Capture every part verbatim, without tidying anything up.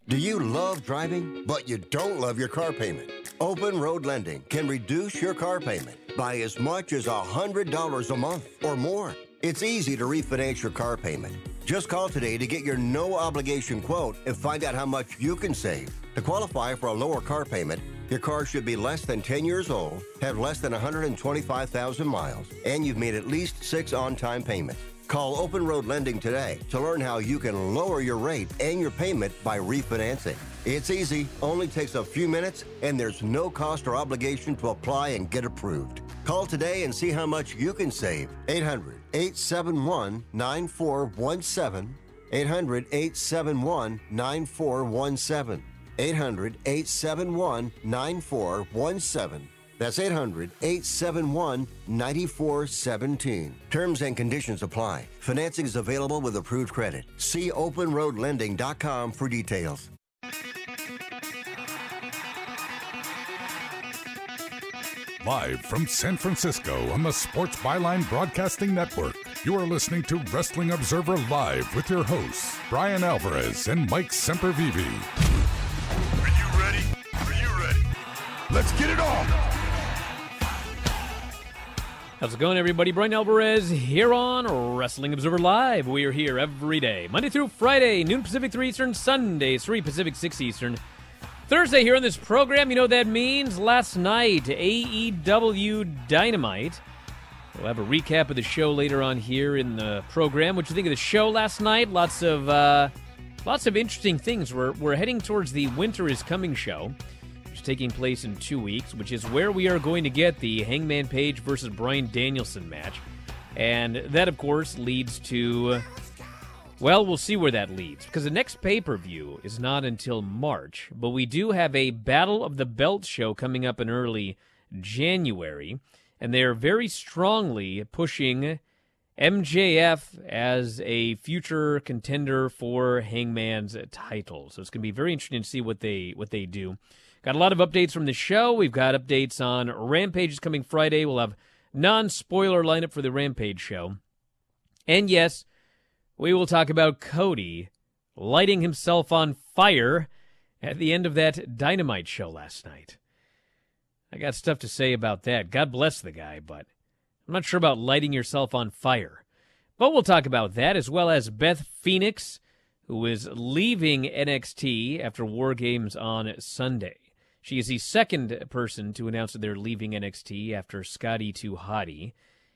Do you love driving, but you don't love your car payment? Open Road Lending can reduce your car payment by as much as one hundred dollars a month or more. It's easy to refinance your car payment. Just call today to get your no-obligation quote and find out how much you can save. To qualify for a lower car payment, your car should be less than ten years old, have less than one hundred twenty-five thousand miles, and you've made at least six on-time payments. Call Open Road Lending today to learn how you can lower your rate and your payment by refinancing. It's easy, only takes a few minutes, and there's no cost or obligation to apply and get approved. Call today and see how much you can save. eight hundred, eight seven one, nine four one seven. eight hundred, eight seven one, nine four one seven. eight hundred, eight seven one, nine four one seven. That's eight hundred, eight seven one, nine four one seven. Terms and conditions apply. Financing is available with approved credit. See open road lending dot com for details. Live from San Francisco on the Sports Byline Broadcasting Network, you are listening to Wrestling Observer Live with your hosts, Brian Alvarez and Mike Sempervive. Are you ready? Are you ready? Let's get it on! How's it going, everybody? Brian Alvarez here on Wrestling Observer Live. We are here every day, Monday through Friday, noon Pacific, three Eastern, Sundays, three Pacific, six Eastern. Thursday here on this program, you know what that means. Last night, A E W Dynamite. We'll have a recap of the show later on here in the program. What you think of the show last night? Lots of uh, lots of interesting things. We're, we're heading towards the Winter is Coming show, which is taking place in two weeks, which is where we are going to get the Hangman Page versus Bryan Danielson match. And that, of course, leads to... Well, we'll see where that leads, because the next pay-per-view is not until March, but we do have a Battle of the Belt show coming up in early January, and they're very strongly pushing M J F as a future contender for Hangman's title. So it's going to be very interesting to see what they what they do. Got a lot of updates from the show. We've got updates on Rampage is coming Friday. We'll have non-spoiler lineup for the Rampage show. And yes, we will talk about Cody lighting himself on fire at the end of that Dynamite show last night. I got stuff to say about that. God bless the guy, but I'm not sure about lighting yourself on fire. But we'll talk about that, as well as Beth Phoenix, who is leaving N X T after War Games on Sunday. She is the second person to announce that they're leaving N X T after Scotty two Hottie.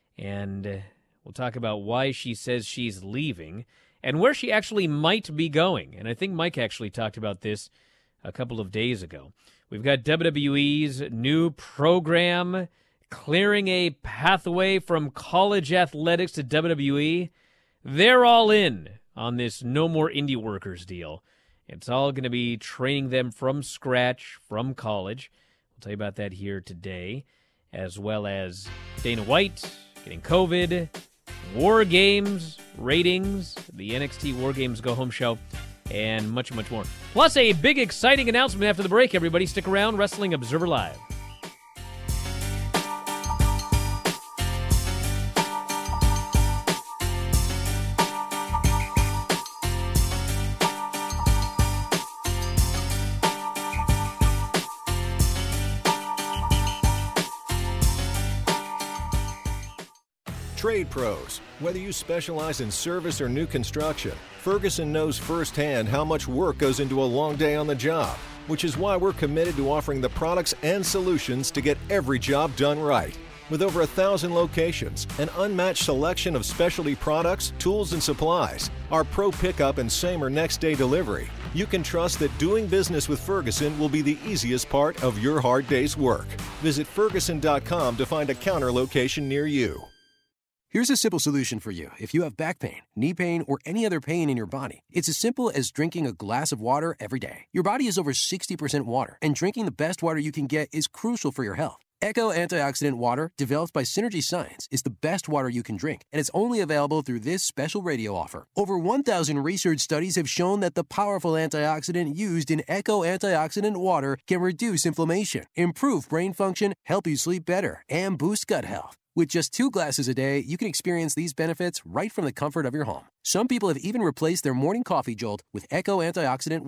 And we'll talk about why she says she's leaving and where she actually might be going. And I think Mike actually talked about this a couple of days ago. We've got W W E's new program clearing a pathway from college athletics to W W E. They're all in on this No More Indie Workers deal. It's all going to be training them from scratch, from college. We'll tell you about that here today, as well as Dana White getting COVID, War Games ratings, the N X T War Games Go Home show, and much, much more. Plus a big, exciting announcement after the break. Everybody stick around. Wrestling Observer Live. Trade pros. Whether you specialize in service or new construction, Ferguson knows firsthand how much work goes into a long day on the job, which is why we're committed to offering the products and solutions to get every job done right. With over a thousand locations, an unmatched selection of specialty products, tools, and supplies, our pro pickup and same or next day delivery, you can trust that doing business with Ferguson will be the easiest part of your hard day's work. Visit Ferguson dot com to find a counter location near you. Here's a simple solution for you. If you have back pain, knee pain, or any other pain in your body, it's as simple as drinking a glass of water every day. Your body is over sixty percent water, and drinking the best water you can get is crucial for your health. Echo Antioxidant Water, developed by Synergy Science, is the best water you can drink, and it's only available through this special radio offer. Over one thousand research studies have shown that the powerful antioxidant used in Echo Antioxidant Water can reduce inflammation, improve brain function, help you sleep better, and boost gut health. With just two glasses a day, you can experience these benefits right from the comfort of your home. Some people have even replaced their morning coffee jolt with Echo Antioxidant Water.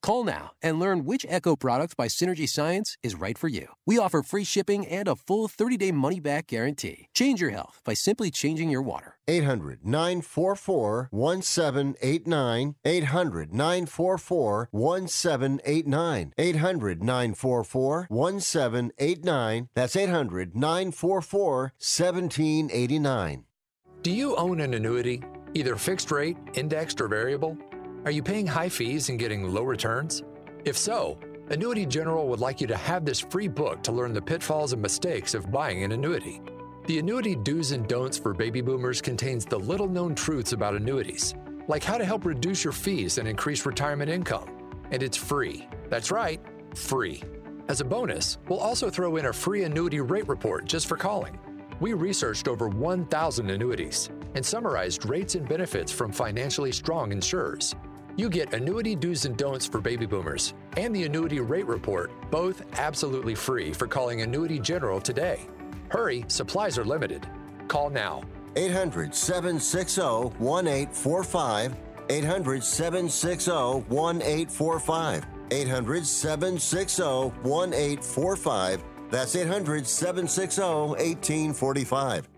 Call now and learn which Echo product by Synergy Science is right for you. We offer free shipping and a full thirty-day money-back guarantee. Change your health by simply changing your water. eight hundred nine four four one seven eight nine. eight hundred nine four four one seven eight nine. eight hundred nine four four one seven eight nine. That's eight hundred nine four four one seven eight nine. Do you own an annuity, either fixed rate, indexed, or variable? Are you paying high fees and getting low returns? If so, Annuity General would like you to have this free book to learn the pitfalls and mistakes of buying an annuity. The Annuity Do's and Don'ts for Baby Boomers contains the little-known truths about annuities, like how to help reduce your fees and increase retirement income. And it's free. That's right, free. As a bonus, we'll also throw in a free annuity rate report just for calling. We researched over one thousand annuities and summarized rates and benefits from financially strong insurers. You get Annuity Do's and Don'ts for Baby Boomers and the Annuity Rate Report, both absolutely free for calling Annuity General today. Hurry, supplies are limited. Call now. eight hundred seven six zero one eight four five. eight hundred seven six zero one eight four five. eight hundred seven six zero one eight four five. That's eight hundred seven six zero one eight four five.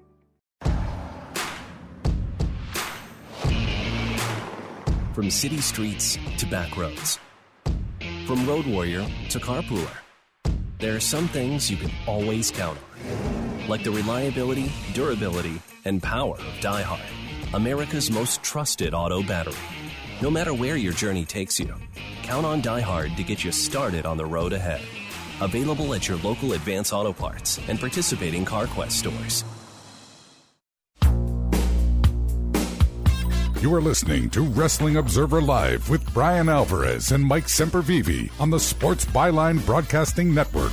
From city streets to back roads, from road warrior to carpooler, there are some things you can always count on, like the reliability, durability, and power of DieHard, America's most trusted auto battery. No matter where your journey takes you, count on DieHard to get you started on the road ahead. Available at your local Advance Auto Parts and participating CarQuest stores. You are listening to Wrestling Observer Live with Brian Alvarez and Mike Sempervive on the Sports Byline Broadcasting Network.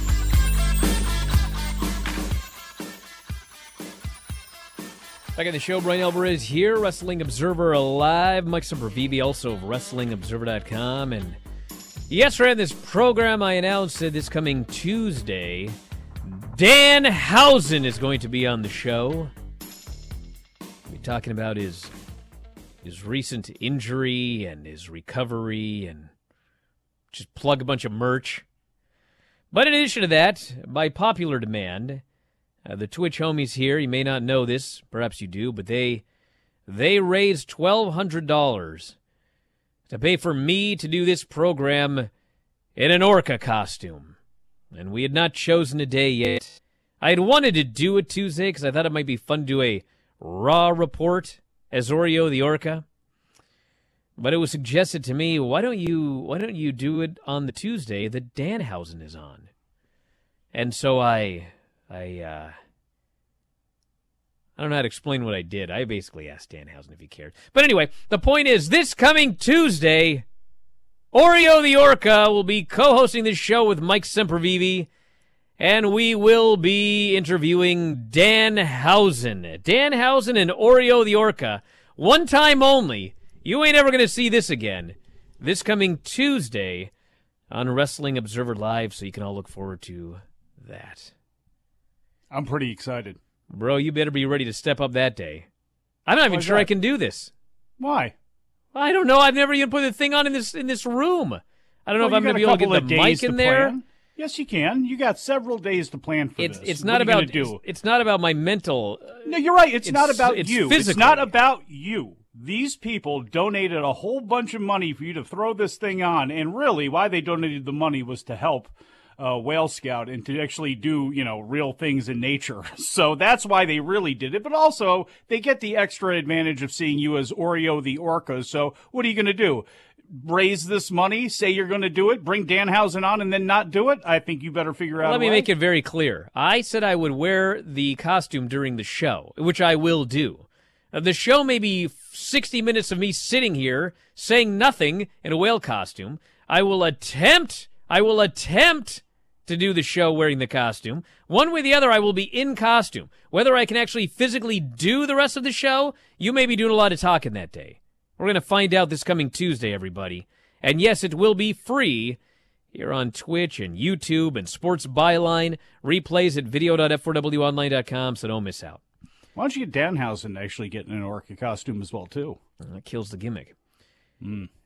Back on the show, Brian Alvarez here, Wrestling Observer Live. Mike Sempervive, also of Wrestling Observer dot com. And yesterday on this program, I announced that this coming Tuesday, Danhausen is going to be on the show. We'll be talking about his... his recent injury and his recovery, and just plug a bunch of merch. But in addition to that, by popular demand, uh, the Twitch homies here, you may not know this, perhaps you do, but they they raised twelve hundred dollars to pay for me to do this program in an orca costume. And we had not chosen a day yet. I had wanted to do it Tuesday because I thought it might be fun to do a Raw report as Oreo the Orca. But it was suggested to me, why don't you why don't you do it on the Tuesday that Danhausen is on? And so I I uh I don't know how to explain what I did. I basically asked Danhausen if he cared. But anyway, the point is, this coming Tuesday, Oreo the Orca will be co-hosting this show with Mike Sempervive, and we will be interviewing Danhausen. Danhausen and Oreo the Orca. One time only. You ain't ever going to see this again. This coming Tuesday on Wrestling Observer Live, so you can all look forward to that. I'm pretty excited. Bro, you better be ready to step up that day. I'm not even sure that? I can do this. Why? I don't know. I've never even put the thing on in this in this room. I don't know well, if I'm going to be able to get the mic in there. Plan. Yes, you can. You got several days to plan for it's, this. It's not what about. Are you do? It's, it's not about my mental. Uh, no, you're right. It's, it's not about it's you. Physically. It's not about you. These people donated a whole bunch of money for you to throw this thing on, and really, why they donated the money was to help uh, Whale Scout and to actually do, you know, real things in nature. So that's why they really did it. But also, they get the extra advantage of seeing you as Oreo the Orca. So what are you going to do? Raise this money, say you're going to do it, bring Danhausen on, and then not do it? I think you better figure out. Let a me way. make it very clear. I said I would wear the costume during the show, which I will do. Uh, the show may be sixty minutes of me sitting here saying nothing in a whale costume. I will attempt, I will attempt to do the show wearing the costume. One way or the other, I will be in costume. Whether I can actually physically do the rest of the show, you may be doing a lot of talking that day. We're going to find out this coming Tuesday, everybody. And yes, it will be free here on Twitch and YouTube and Sports Byline. Replays at video dot f four w online dot com, so don't miss out. Why don't you get Danhausen to actually get in an orca costume as well, too? That kills the gimmick. Mm.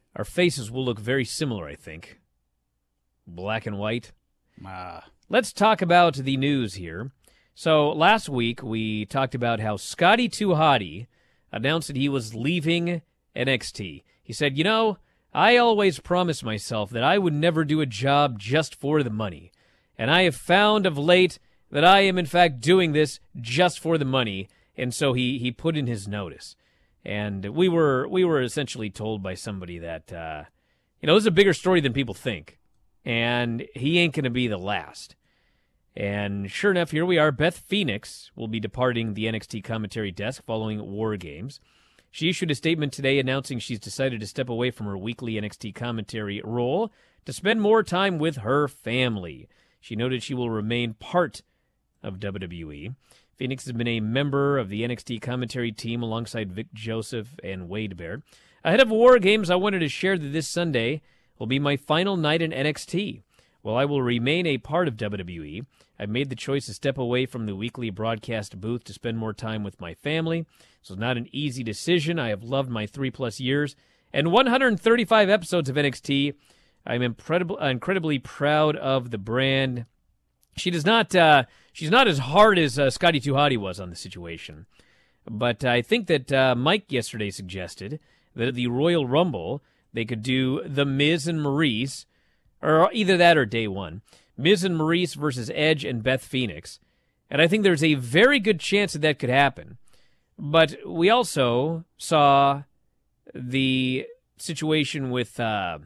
our faces will look very similar, I think. Black and white. Ah. Let's talk about the news here. So last week we talked about how Scotty two Hotty announced that he was leaving N X T. He said, you know, I always promised myself that I would never do a job just for the money. And I have found of late that I am in fact doing this just for the money. And so he, he put in his notice. And we were we were essentially told by somebody that, uh, you know, this is a bigger story than people think. And he ain't going to be the last. And sure enough, here we are. Beth Phoenix will be departing the N X T commentary desk following War Games. She issued a statement today announcing she's decided to step away from her weekly N X T commentary role to spend more time with her family. She noted she will remain part of W W E. Phoenix has been a member of the N X T commentary team alongside Vic Joseph and Wade Barrett. Ahead of War Games, I wanted to share that this Sunday will be my final night in N X T. While I will remain a part of W W E, I've made the choice to step away from the weekly broadcast booth to spend more time with my family. This was not an easy decision. I have loved my three-plus years and one hundred thirty-five episodes of N X T. I'm incredible, incredibly proud of the brand. She does not. Uh, she's not as hard as uh, Scotty two Hotty was on the situation, but I think that uh, Mike yesterday suggested that at the Royal Rumble they could do The Miz and Maurice, or either that or Day One. Miz and Maurice versus Edge and Beth Phoenix. And I think there's a very good chance that that could happen. But we also saw the situation with uh,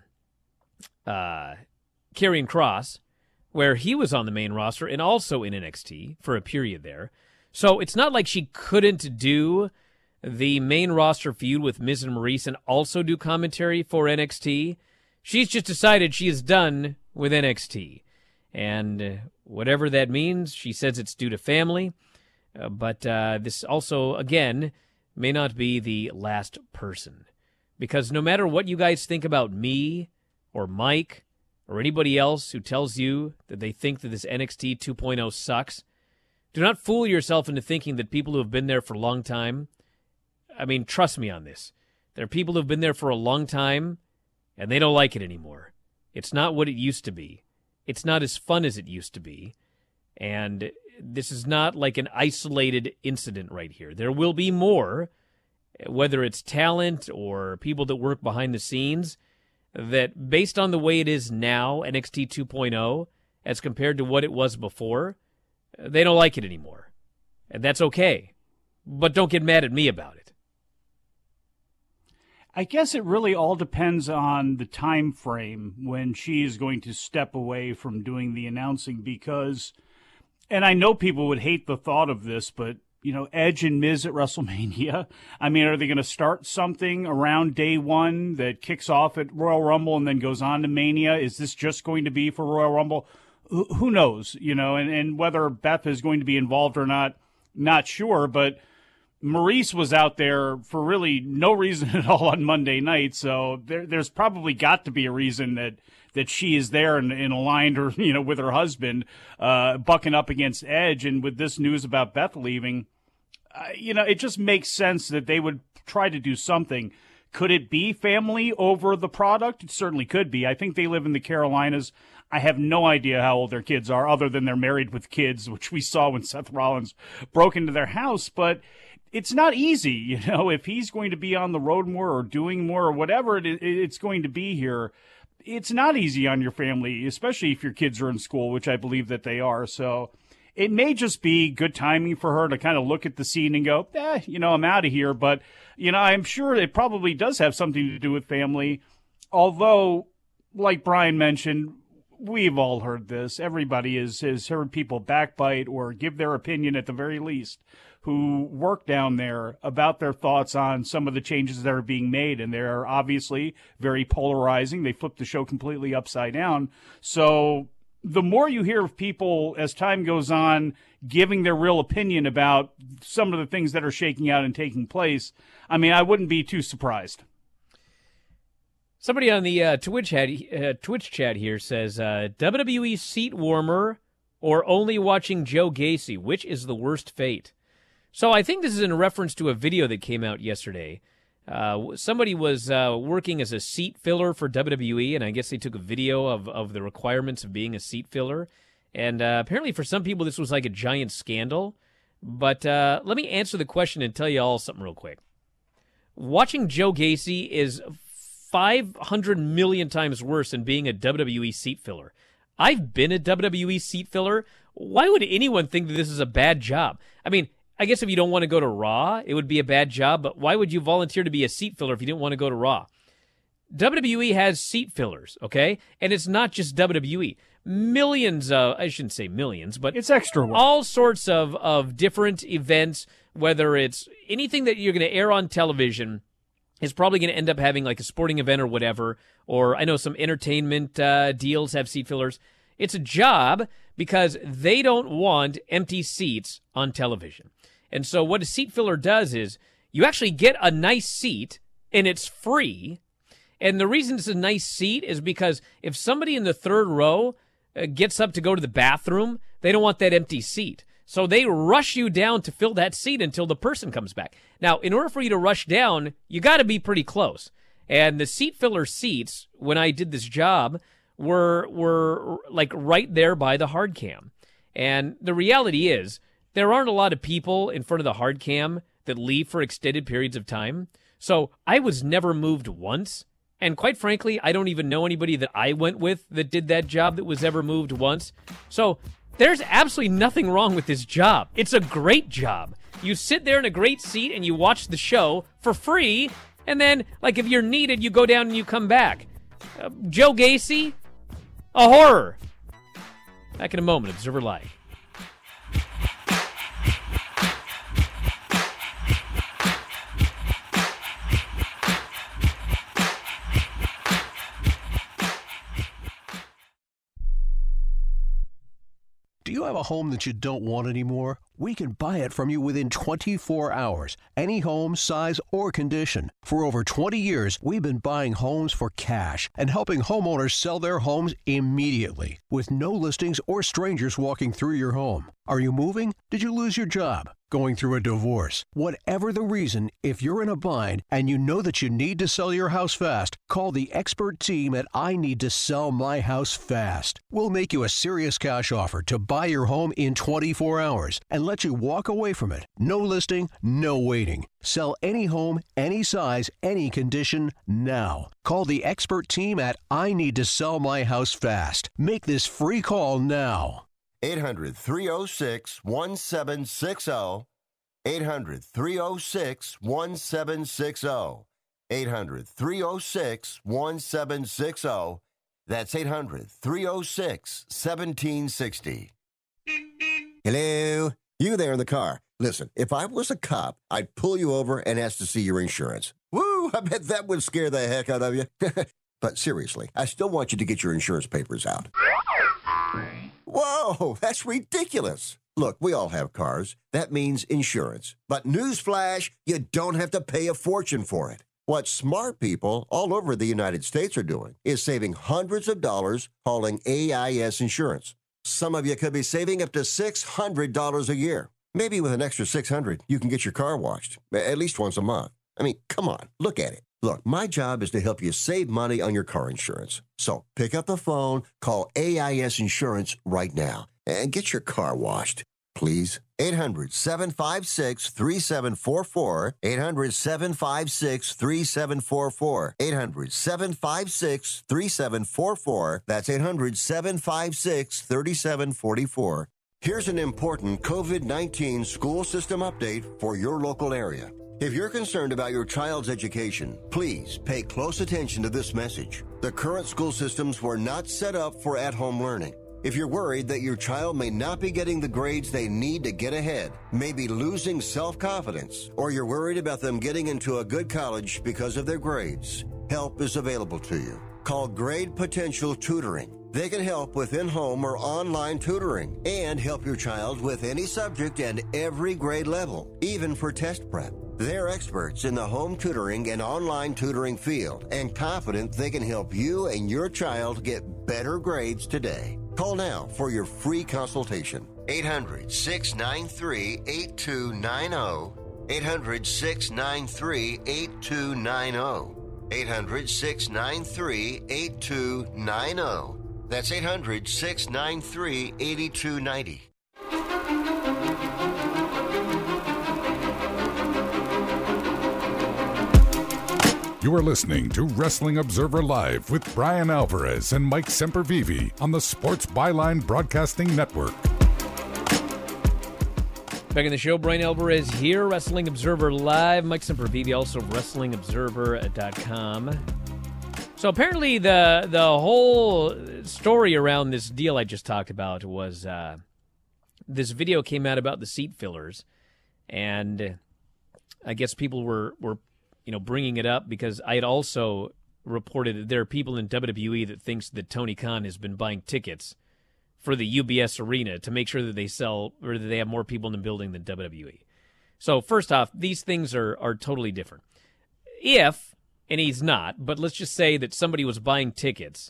uh, Karrion Kross, where he was on the main roster and also in N X T for a period there. So it's not like she couldn't do the main roster feud with Miz and Maurice and also do commentary for N X T. She's just decided she is done with N X T. And whatever that means, she says it's due to family. Uh, but uh, this also, again, may not be the last person. Because no matter what you guys think about me or Mike or anybody else who tells you that they think that this N X T two point oh sucks, do not fool yourself into thinking that people who have been there for a long time, I mean, trust me on this. There are people who have been there for a long time, and they don't like it anymore. It's not what it used to be. It's not as fun as it used to be. And this is not like an isolated incident right here. There will be more, whether it's talent or people that work behind the scenes, that based on the way it is now, N X T two point oh, as compared to what it was before, they don't like it anymore. And that's okay. But don't get mad at me about it. I guess it really all depends on the time frame when she is going to step away from doing the announcing, because, and I know people would hate the thought of this, but, you know, Edge and Miz at WrestleMania, I mean, are they going to start something around day one that kicks off at Royal Rumble and then goes on to Mania? Is this just going to be for Royal Rumble? Who knows, you know, and, and whether Beth is going to be involved or not, not sure, but Maurice was out there for really no reason at all on Monday night, so there, there's probably got to be a reason that, that she is there and, and aligned, or you know, with her husband, uh, bucking up against Edge. And with this news about Beth leaving, uh, you know, it just makes sense that they would try to do something. Could it be family over the product? It certainly could be. I think they live in the Carolinas. I have no idea how old their kids are, other than they're married with kids, which we saw when Seth Rollins broke into their house. But it's not easy, you know, if he's going to be on the road more or doing more or whatever it, it's going to be here. It's not easy on your family, especially if your kids are in school, which I believe that they are. So it may just be good timing for her to kind of look at the scene and go, eh, you know, I'm out of here. But, you know, I'm sure it probably does have something to do with family. Although, like Brian mentioned, we've all heard this. Everybody is, has heard people backbite or give their opinion at the very least, who work down there, about their thoughts on some of the changes that are being made. And they're obviously very polarizing. They flip the show completely upside down. So the more you hear of people as time goes on giving their real opinion about some of the things that are shaking out and taking place, I mean, I wouldn't be too surprised. Somebody on the uh, Twitch, chat, uh, Twitch chat here says, uh, W W E seat warmer or only watching Joe Gacy? Which is the worst fate? So I think this is in reference to a video that came out yesterday Uh, somebody was uh, working as a seat filler for W W E, and I guess they took a video of, of the requirements of being a seat filler. And uh, apparently for some people this was like a giant scandal. But uh, let me answer the question and tell you all something real quick. Watching Joe Gacy is five hundred million times worse than being a W W E seat filler. I've been a W W E seat filler. Why would anyone think that this is a bad job? I mean, I guess if you don't want to go to Raw, it would be a bad job, but why would you volunteer to be a seat filler if you didn't want to go to Raw? W W E has seat fillers, okay? And it's not just W W E. Millions of, I shouldn't say millions, but it's extra work. All sorts of, of different events, whether it's anything that you're going to air on television is probably going to end up having like a sporting event or whatever, or I know some entertainment uh, deals have seat fillers. It's a job because they don't want empty seats on television. And so what a seat filler does is you actually get a nice seat, and it's free. And the reason it's a nice seat is because if somebody in the third row uh, gets up to go to the bathroom, they don't want that empty seat. So they rush you down to fill that seat until the person comes back. Now, in order for you to rush down, you got to be pretty close. And the seat filler seats, when I did this job, were were like right there by the hard cam. And the reality is, there aren't a lot of people in front of the hard cam that leave for extended periods of time. So I was never moved once. And quite frankly, I don't even know anybody that I went with that did that job that was ever moved once. So there's absolutely nothing wrong with this job. It's a great job. You sit there in a great seat and you watch the show for free. And then, like, if you're needed, you go down and you come back. Uh, Joe Gacy, a horror. Back in a moment, Observer Live. Do you have a home that you don't want anymore? We can buy it from you within twenty-four hours. Any home, size, or condition. For over twenty years, we've been buying homes for cash and helping homeowners sell their homes immediately with no listings or strangers walking through your home. Are you moving? Did you lose your job? Going through a divorce? Whatever the reason, if you're in a bind and you know that you need to sell your house fast, call the expert team at I Need to Sell My House Fast. We'll make you a serious cash offer to buy your home in twenty-four hours and let you walk away from it. No listing, no waiting. Sell any home, any size, any condition, now. Call the expert team at I Need to Sell My House Fast. Make this free call now. eight hundred, three oh six, one seven six oh. eight hundred, three oh six, one seven six oh. eight hundred, three oh six, one seven six oh. That's eight hundred, three oh six, one seven six oh. Hello? You there in the car. Listen, if I was a cop, I'd pull you over and ask to see your insurance. Woo! I bet that would scare the heck out of you. But seriously, I still want you to get your insurance papers out. Whoa, that's ridiculous. Look, we all have cars. That means insurance. But newsflash, you don't have to pay a fortune for it. What smart people all over the United States are doing is saving hundreds of dollars hauling A I S insurance. Some of you could be saving up to six hundred dollars a year. Maybe with an extra six hundred dollars, you can get your car washed, at least once a month. I mean, come on, look at it. Look, my job is to help you save money on your car insurance. So pick up the phone, call A I S Insurance right now, and get your car washed, please. eight hundred, seven five six, three seven four four. eight hundred, seven five six, three seven four four. eight hundred, seven five six, three seven four four. That's eight hundred, seven five six, three seven four four. Here's an important COVID nineteen school system update for your local area. If you're concerned about your child's education, please pay close attention to this message. The current school systems were not set up for at-home learning. If you're worried that your child may not be getting the grades they need to get ahead, may be losing self-confidence, or you're worried about them getting into a good college because of their grades, help is available to you. Call Grade Potential Tutoring. They can help with in-home or online tutoring and help your child with any subject and every grade level, even for test prep. They're experts in the home tutoring and online tutoring field and confident they can help you and your child get better grades today. Call now for your free consultation. eight hundred, six nine three, eight two nine zero. eight hundred, six nine three, eight two nine zero. eight hundred, six nine three, eight two nine zero. That's eight hundred, six nine three, eight two nine zero. You are listening to Wrestling Observer Live with Brian Alvarez and Mike Sempervive on the Sports Byline Broadcasting Network. Back in the show, Brian Alvarez here, Wrestling Observer Live. Mike Sempervive, also wrestling observer dot com. So apparently the the whole story around this deal I just talked about was uh, this video came out about the seat fillers, and I guess people were, were you know, bringing it up because I had also reported that there are people in W W E that thinks that Tony Khan has been buying tickets for the U B S Arena to make sure that they sell or that they have more people in the building than W W E. So first off, these things are are totally different. If, and he's not, but let's just say that somebody was buying tickets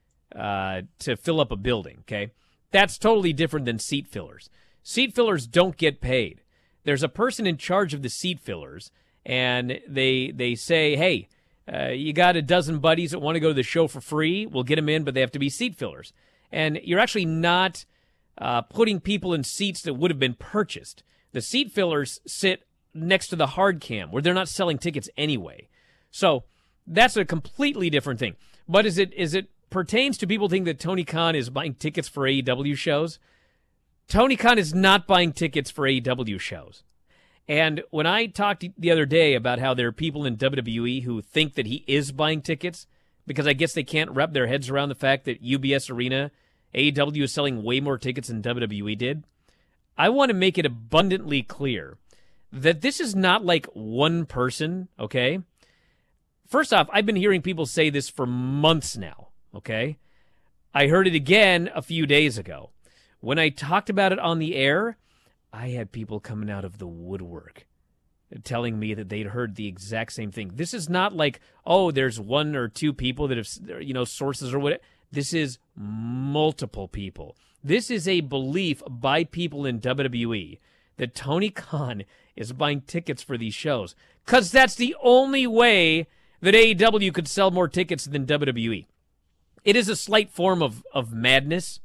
uh, to fill up a building, okay? That's totally different than seat fillers. Seat fillers don't get paid. There's a person in charge of the seat fillers, and they they say, hey, uh, you got a dozen buddies that want to go to the show for free, we'll get them in, but they have to be seat fillers. And you're actually not uh, putting people in seats that would have been purchased. The seat fillers sit next to the hard cam where they're not selling tickets anyway. So that's a completely different thing. But as it, as it pertains to people thinking that Tony Khan is buying tickets for A E W shows, Tony Khan is not buying tickets for A E W shows. And when I talked the other day about how there are people in W W E who think that he is buying tickets, because I guess they can't wrap their heads around the fact that U B S Arena, A E W is selling way more tickets than W W E did, I want to make it abundantly clear that this is not like one person, okay? First off, I've been hearing people say this for months now, okay? I heard it again a few days ago. When I talked about it on the air, I had people coming out of the woodwork telling me that they'd heard the exact same thing. This is not like, oh, there's one or two people that have, you know, sources or whatever. This is multiple people. This is a belief by people in W W E that Tony Khan is buying tickets for these shows because that's the only way that A E W could sell more tickets than W W E. It is a slight form of, of madness.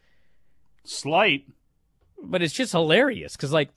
Slight? But it's just hilarious because, like,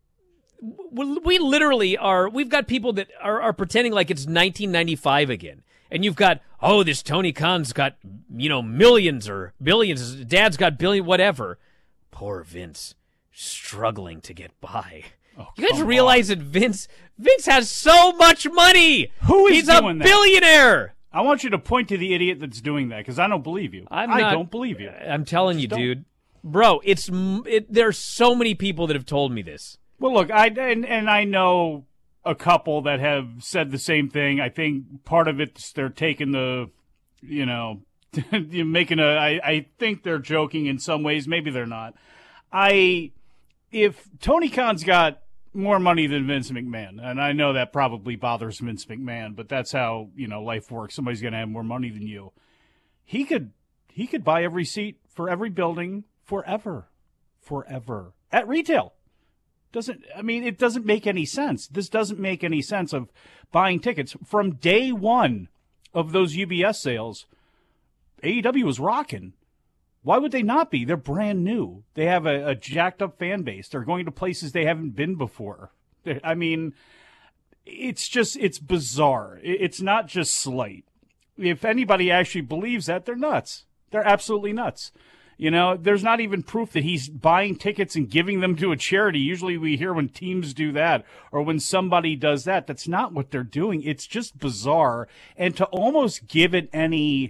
we literally are, we've got people that are, are pretending like it's nineteen ninety-five again. And you've got, oh, this Tony Khan's got, you know, millions or billions. Dad's got billion, whatever. Poor Vince, struggling to get by. Oh, you guys realize on. that Vince, Vince has so much money. Who is He's doing a billionaire. That? I want you to point to the idiot that's doing that because I don't believe you. I'm I not, don't believe you. I'm telling you, don't. dude. Bro, it's it, there's so many people that have told me this. Well, look, I and, and I know a couple that have said the same thing. I think part of it's they're taking the, you know, making a. I, I think they're joking in some ways. Maybe they're not. I, if Tony Khan's got more money than Vince McMahon, and I know that probably bothers Vince McMahon, but that's how, you know, life works. Somebody's going to have more money than you. He could he could buy every seat for every building forever, forever at retail. Doesn't I mean it doesn't make any sense. This doesn't make any sense of buying tickets from day one of those U B S sales. A E W was rocking. Why would they not be? They're brand new. They have a, a jacked up fan base. They're going to places they haven't been before. They're, I mean, it's just it's bizarre. It's not just slight. If anybody actually believes that, they're nuts. They're absolutely nuts. You know, there's not even proof that he's buying tickets and giving them to a charity. Usually we hear when teams do that or when somebody does that. That's not what they're doing. It's just bizarre. And to almost give it any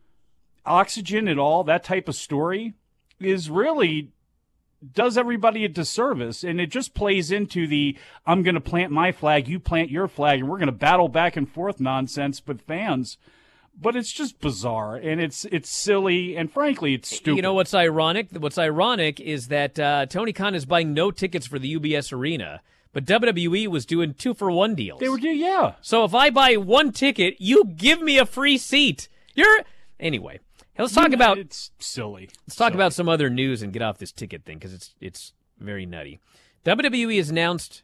oxygen at all, that type of story, is really does everybody a disservice. And it just plays into the I'm going to plant my flag, you plant your flag, and we're going to battle back and forth nonsense with fans. But it's just bizarre, and it's it's silly, and frankly, it's stupid. You know what's ironic? What's ironic is that uh, Tony Khan is buying no tickets for the U B S Arena, but W W E was doing two-for-one deals. They were doing, yeah. So if I buy one ticket, you give me a free seat. You're Anyway, let's talk about... It's silly. Let's talk silly. about some other news and get off this ticket thing, because it's, it's very nutty. W W E has announced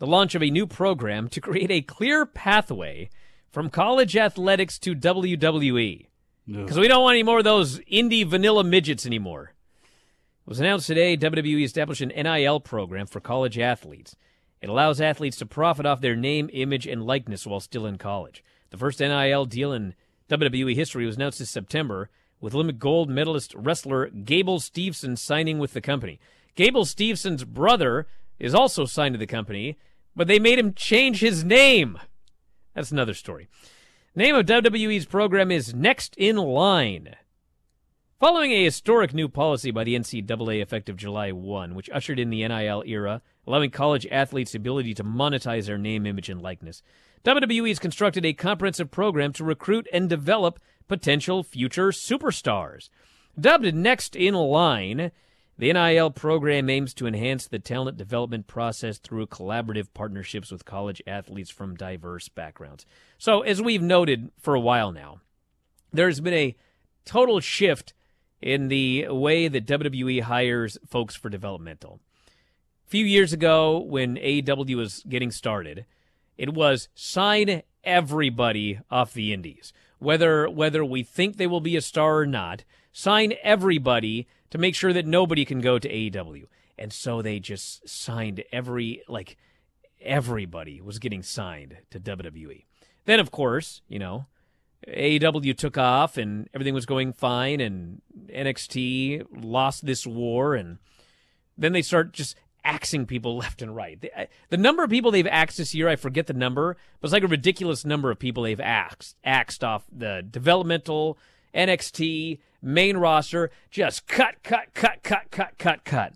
the launch of a new program to create a clear pathway from college athletics to W W E. Because we don't want any more of those indie vanilla midgets anymore. It was announced today W W E established an N I L program for college athletes. It allows athletes to profit off their name, image, and likeness while still in college. The first N I L deal in W W E history was announced this September, with Olympic gold medalist wrestler Gable Steveson signing with the company. Gable Stevenson's brother is also signed to the company, but they made him change his name. That's another story. The name of W W E's program is Next in Line. Following a historic new policy by the N C double A effective July first, which ushered in the N I L era, allowing college athletes the ability to monetize their name, image, and likeness, W W E has constructed a comprehensive program to recruit and develop potential future superstars. Dubbed Next in Line, the N I L program aims to enhance the talent development process through collaborative partnerships with college athletes from diverse backgrounds. So, as we've noted for a while now, there's been a total shift in the way that W W E hires folks for developmental. A few years ago, when A E W was getting started, it was sign everybody off the indies. Whether whether we think they will be a star or not, sign everybody to make sure that nobody can go to A E W. And so they just signed every, like, everybody was getting signed to W W E. Then, of course, you know, A E W took off and everything was going fine, and N X T lost this war, and then they start just axing people left and right. The, the number of people they've axed this year, I forget the number, but it's like a ridiculous number of people they've axed, axed off the developmental, N X T, main roster. Just cut, cut, cut, cut, cut, cut, cut.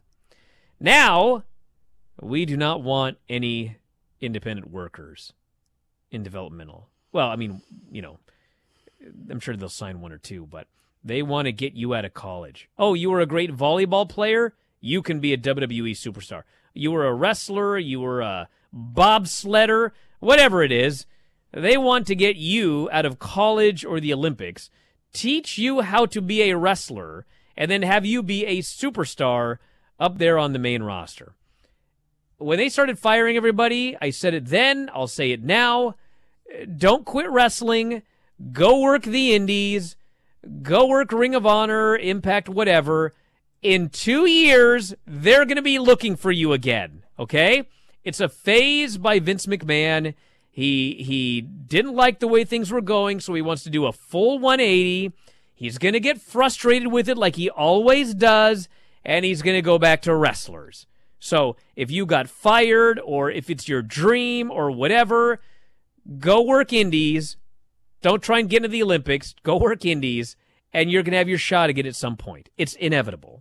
Now, we do not want any independent workers in developmental. Well, I mean, you know, I'm sure they'll sign one or two, but they want to get you out of college. Oh, you were a great volleyball player? You can be a W W E superstar. You were a wrestler, you were a bobsledder, whatever it is. They want to get you out of college or the Olympics, teach you how to be a wrestler, and then have you be a superstar up there on the main roster. When they started firing everybody, I said it then, I'll say it now, don't quit wrestling. Go work the indies. Go work Ring of Honor, Impact, whatever. In two years, they're going to be looking for you again, okay? It's a phase by Vince McMahon. He he didn't like the way things were going, so he wants to do a full one eighty. He's going to get frustrated with it like he always does, and he's going to go back to wrestlers. So if you got fired, or if it's your dream or whatever, go work indies. Don't try and get into the Olympics. Go work indies, and you're going to have your shot again at some point. It's inevitable.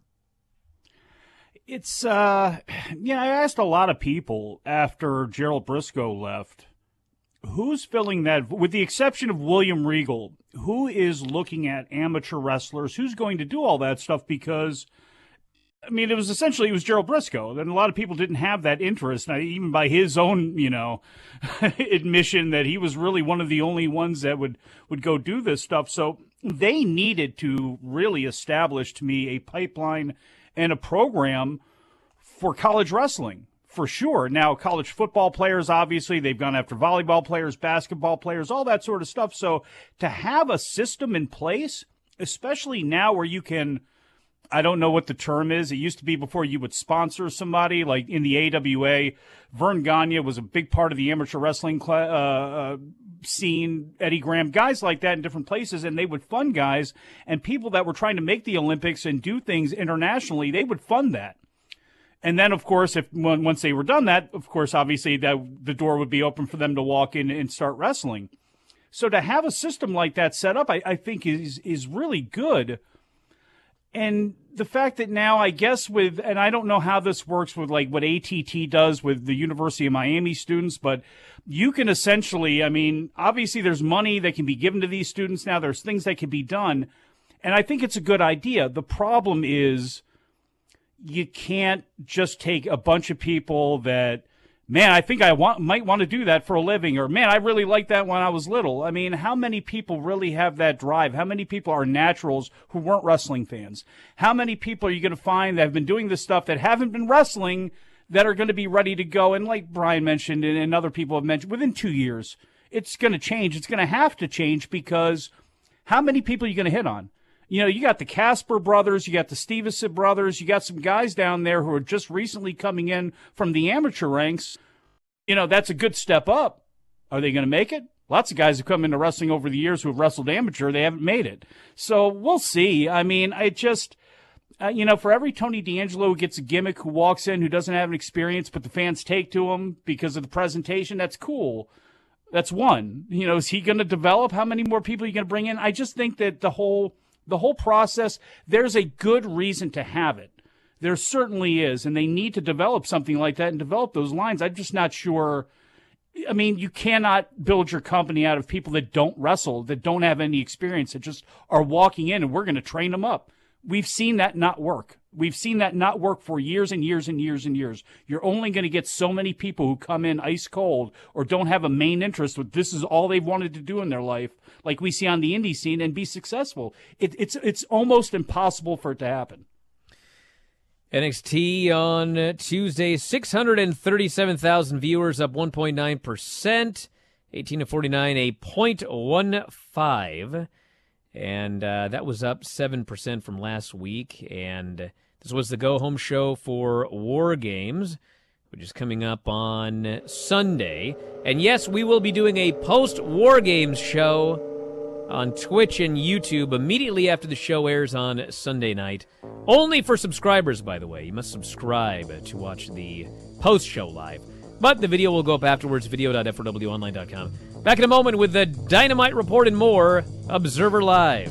It's, uh, yeah, I asked a lot of people after Gerald Briscoe left, who's filling that, with the exception of William Regal, who is looking at amateur wrestlers? Who's going to do all that stuff? Because, I mean, it was essentially, it was Gerald Briscoe. And a lot of people didn't have that interest, even by his own, you know, admission that he was really one of the only ones that would, would go do this stuff. So they needed to really establish, to me, a pipeline and a program for college wrestling, for sure. Now, college football players, obviously, they've gone after volleyball players, basketball players, all that sort of stuff. So to have a system in place, especially now where you can, I don't know what the term is. It used to be before you would sponsor somebody, like in the A W A. Vern Gagne was a big part of the amateur wrestling cl- uh, uh, scene, Eddie Graham, guys like that in different places, and they would fund guys, and people that were trying to make the Olympics and do things internationally, they would fund that. And then, of course, if once they were done that, of course, obviously, that the door would be open for them to walk in and start wrestling. So to have a system like that set up, I, I think is is really good. And the fact that now, I guess with, and I don't know how this works with like what A T T does with the University of Miami students, but you can essentially, I mean, obviously there's money that can be given to these students now. There's things that can be done. And I think it's a good idea. The problem is you can't just take a bunch of people that, man, I think I want might want to do that for a living, or man, I really liked that when I was little. I mean, how many people really have that drive? How many people are naturals who weren't wrestling fans? How many people are you going to find that have been doing this stuff that haven't been wrestling that are going to be ready to go. And like Brian mentioned, and, and other people have mentioned, within two years, it's going to change. It's going to have to change, because how many people are you going to hit on? You know, you got the Casper brothers, you got the Stevenson brothers, you got some guys down there who are just recently coming in from the amateur ranks. You know, that's a good step up. Are they going to make it? Lots of guys have come into wrestling over the years who have wrestled amateur. They haven't made it. So we'll see. I mean, I just, uh, you know, for every Tony D'Angelo who gets a gimmick, who walks in, who doesn't have an experience, but the fans take to him because of the presentation, that's cool. That's one. You know, is he going to develop? How many more people are you going to bring in? I just think that the whole the whole process, there's a good reason to have it. There certainly is, and they need to develop something like that and develop those lines. I'm just not sure. I mean, you cannot build your company out of people that don't wrestle, that don't have any experience, that just are walking in and we're going to train them up. We've seen that not work. We've seen that not work for years and years and years and years. You're only going to get so many people who come in ice cold or don't have a main interest with this is all they've wanted to do in their life, like we see on the indie scene, and be successful. It, it's it's almost impossible for it to happen. N X T on Tuesday, six hundred thirty-seven thousand viewers, up one point nine percent, eighteen to forty-nine, a point one five, and uh, that was up seven percent from last week. And this was the go-home show for War Games, which is coming up on Sunday. And yes, we will be doing a post-War Games show on Twitch and YouTube immediately after the show airs on Sunday night. Only for subscribers, by the way. You must subscribe to watch the post-show live. But the video will go up afterwards, video dot f r w online dot com. Back in a moment with the Dynamite Report and more. Observer Live.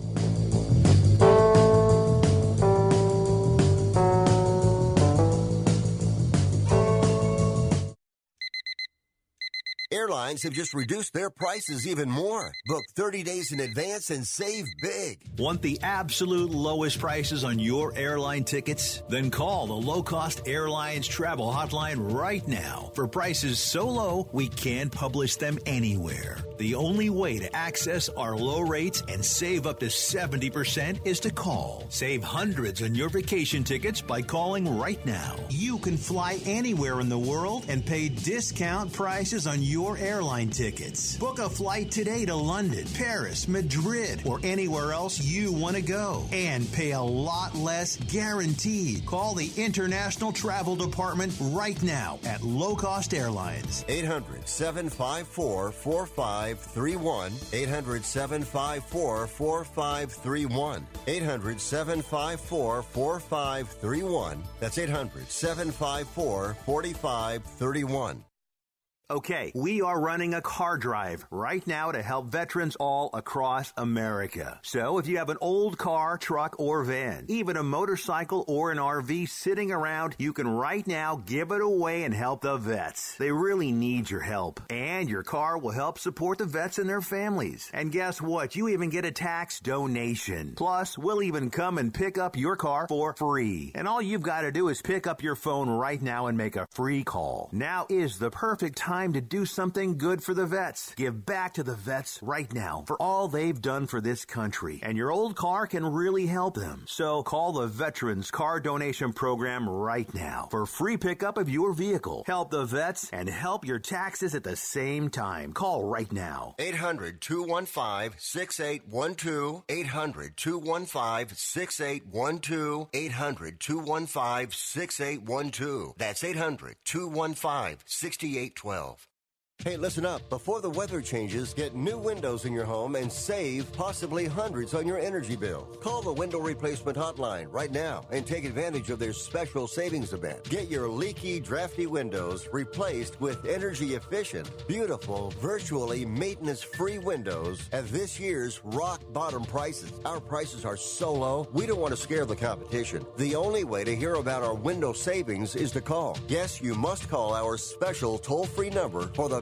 Airlines have just reduced their prices even more. Book thirty days in advance and save big. Want the absolute lowest prices on your airline tickets? Then call the Low Cost Airlines Travel Hotline right now for prices so low we can't publish them anywhere. The only way to access our low rates and save up to seventy percent is to call. Save hundreds on your vacation tickets by calling right now. You can fly anywhere in the world and pay discount prices on your airline tickets. Book a flight today to London, Paris, Madrid, or anywhere else you want to go and pay a lot less guaranteed. Call the International Travel Department right now at Low Cost Airlines. eight hundred, seven five four, four five three one. eight hundred, seven five four, four five three one. eight hundred, seven five four, four five three one. That's eight hundred, seven five four, four five three one. Okay, we are running a car drive right now to help veterans all across America. So if you have an old car, truck, or van, even a motorcycle or an R V sitting around, you can right now give it away and help the vets. They really need your help. And your car will help support the vets and their families. And guess what? You even get a tax donation. Plus, we'll even come and pick up your car for free. And all you've got to do is pick up your phone right now and make a free call. Now is the perfect time to do something good for the vets. Give back to the vets right now for all they've done for this country. And your old car can really help them. So call the Veterans Car Donation Program right now for free pickup of your vehicle. Help the vets and help your taxes at the same time. Call right now. eight hundred, two one five, six eight one two. eight hundred, two one five, six eight one two. eight hundred, two one five, six eight one two. That's eight hundred, two one five, six eight one two. Hey, listen up. Before the weather changes, get new windows in your home and save possibly hundreds on your energy bill. Call the Window Replacement Hotline right now and take advantage of their special savings event. Get your leaky, drafty windows replaced with energy-efficient, beautiful, virtually maintenance-free windows at this year's rock-bottom prices. Our prices are so low, we don't want to scare the competition. The only way to hear about our window savings is to call. Yes, you must call our special toll-free number for the